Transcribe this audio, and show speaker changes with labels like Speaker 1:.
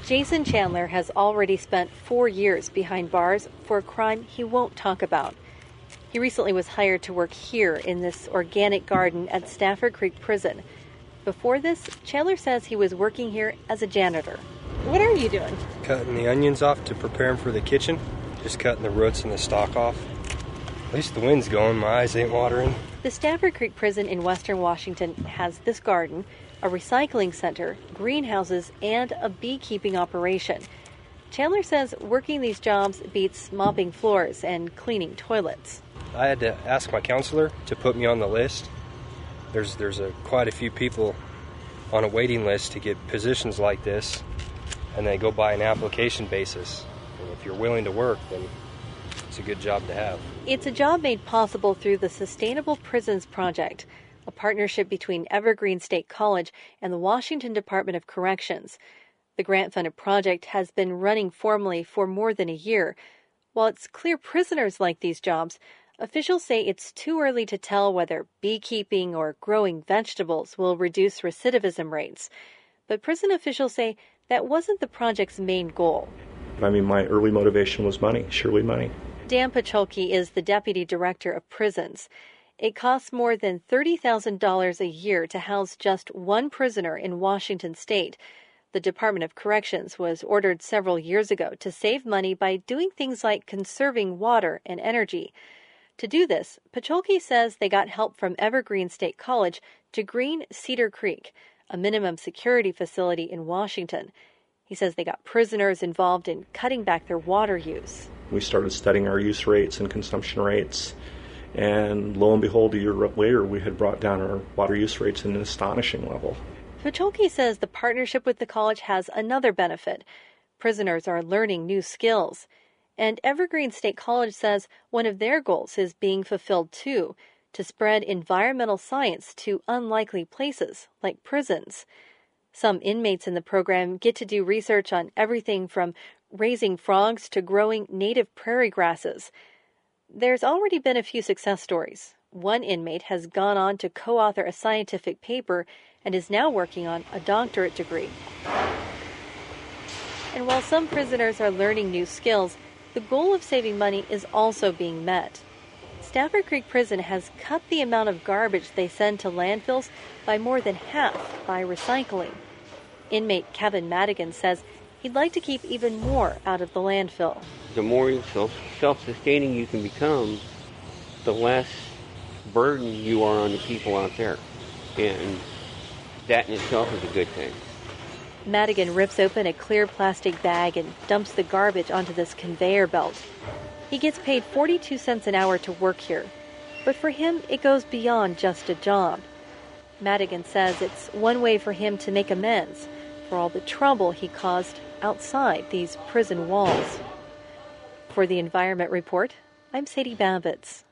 Speaker 1: Jason Chandler has already spent 4 years behind bars for a crime he won't talk about. He recently was hired to work here in this organic garden at Stafford Creek Prison. Before this, Chandler says he was working here as a janitor. What are you doing?
Speaker 2: Cutting the onions off to prepare them for the kitchen. Just cutting the roots and the stalk off. At least the wind's going, my eyes ain't watering.
Speaker 1: The Stafford Creek Prison in western Washington has this garden, a recycling center, greenhouses, and a beekeeping operation. Chandler says working these jobs beats mopping floors and cleaning toilets.
Speaker 2: I had to ask my counselor to put me on the list. There's quite a few people on a waiting list to get positions like this, and they go by an application basis. And if you're willing to work, then it's a good job to have.
Speaker 1: It's a job made possible through the Sustainable Prisons Project, a partnership between Evergreen State College and the Washington Department of Corrections. The grant-funded project has been running formally for more than a year. While it's clear prisoners like these jobs, officials say it's too early to tell whether beekeeping or growing vegetables will reduce recidivism rates. But prison officials say that wasn't the project's main goal.
Speaker 3: My early motivation was money, surely money.
Speaker 1: Dan Pacholke is the deputy director of prisons. It costs more than $30,000 a year to house just one prisoner in Washington state. The Department of Corrections was ordered several years ago to save money by doing things like conserving water and energy. To do this, Pacholke says they got help from Evergreen State College to green Cedar Creek, a minimum security facility in Washington. He says they got prisoners involved in cutting back their water use.
Speaker 3: We started studying our use rates and consumption rates, and lo and behold, a year later, we had brought down our water use rates in an astonishing level.
Speaker 1: Pacholke says the partnership with the college has another benefit. Prisoners are learning new skills. And Evergreen State College says one of their goals is being fulfilled too, to spread environmental science to unlikely places like prisons. Some inmates in the program get to do research on everything from raising frogs to growing native prairie grasses. There's already been a few success stories. One inmate has gone on to co-author a scientific paper and is now working on a doctorate degree. And while some prisoners are learning new skills, the goal of saving money is also being met. Stafford Creek Prison has cut the amount of garbage they send to landfills by more than half by recycling. Inmate Kevin Madigan says he'd like to keep even more out of the landfill.
Speaker 4: The more self-sustaining you can become, the less burden you are on the people out there. And that in itself is a good thing.
Speaker 1: Madigan rips open a clear plastic bag and dumps the garbage onto this conveyor belt. He gets paid 42 cents an hour to work here, but for him it goes beyond just a job. Madigan says it's one way for him to make amends for all the trouble he caused outside these prison walls. For the Environment Report, I'm Sadie Babitz.